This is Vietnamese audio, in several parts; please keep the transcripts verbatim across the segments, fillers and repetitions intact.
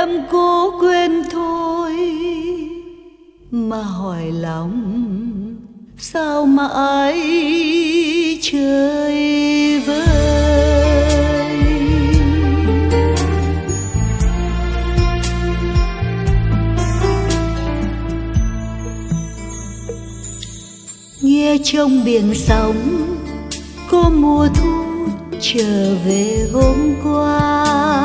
em cố quên thôi, mà hỏi lòng sao mãi chơi vơi. Nghe trong biển sóng có mùa thu trở về hôm qua,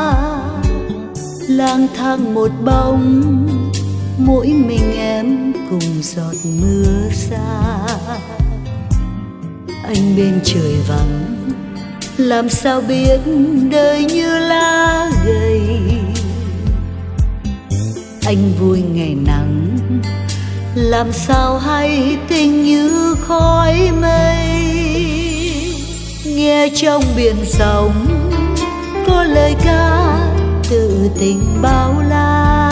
lang thang một bóng mỗi mình em cùng giọt mưa xa. Anh bên trời vắng làm sao biết đời như lá gầy. Anh vui ngày nắng làm sao hay tình như khói mây. Nghe trong biển sóng có lời ca tự tình bao la,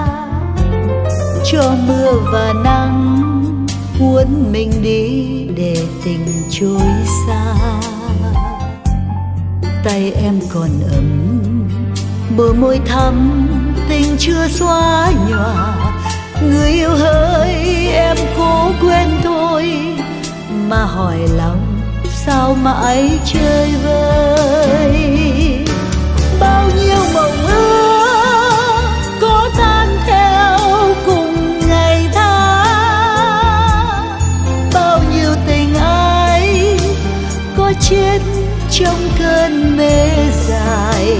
cho mưa và nắng cuốn mình đi để tình trôi xa. Tay em còn ấm, bờ môi thắm tình chưa xóa nhòa. Người yêu hỡi em cố quên thôi, mà hỏi lòng sao mãi chơi vơi. Bao nhiêu mộng ước có tan theo cùng ngày tháng, bao nhiêu tình ái có chết trong cơn mê dài.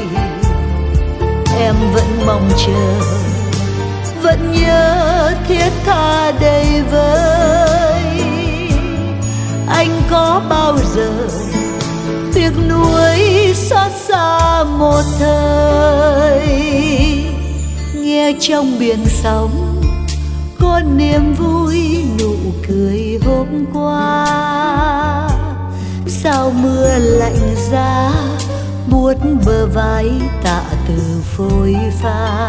Em vẫn mong chờ, vẫn nhớ thiết tha đầy vơi. Anh có bao giờ tiếc nuối xót xa một thời. Nghe trong biển sóng có niềm vui nụ cười hôm qua. Sao mưa lạnh giá buốt bờ vai tạ từ phôi pha.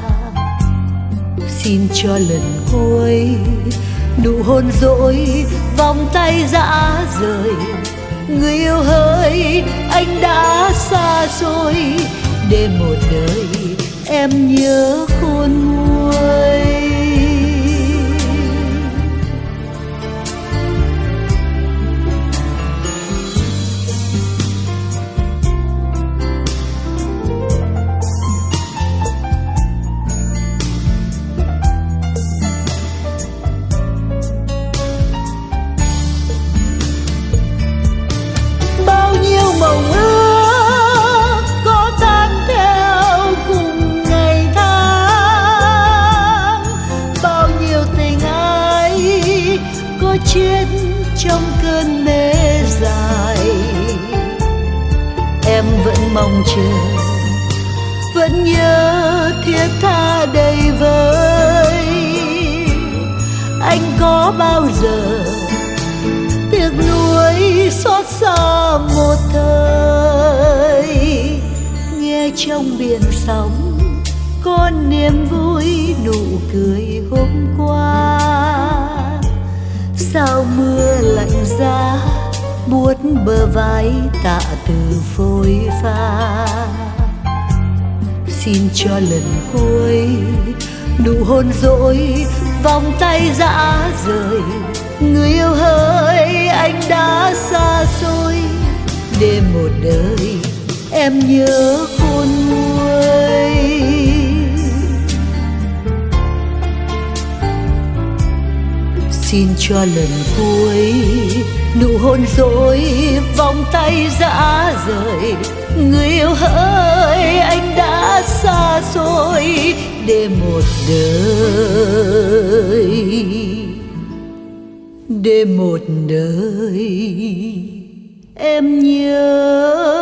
Xin cho lần cuối nụ hôn dỗi vòng tay dã rời. Người yêu hỡi anh đã xa xôi, để một đời em nhớ khôn nguôi. Mộng ước có tan theo cùng ngày tháng, bao nhiêu tình ái có chết trong cơn mê dài. Em vẫn mong chờ, vẫn nhớ thiết tha đầy vơi. Anh có bao giờ tiếc nuối xót xa một thời. Nghe trong biển sóng có niềm vui nụ cười hôm qua. Sao mưa lạnh giá buốt bờ vai tạ từ phôi pha. Xin cho lần cuối nụ hôn dỗi vòng tay dã rời. Người yêu hỡi anh đã xa xôi, để một đời em nhớ khôn nguôi. Xin cho lần cuối nụ hôn dỗi vòng tay dã rời. Người yêu hỡi anh đã xa xôi, để một đời để một đời em nhớ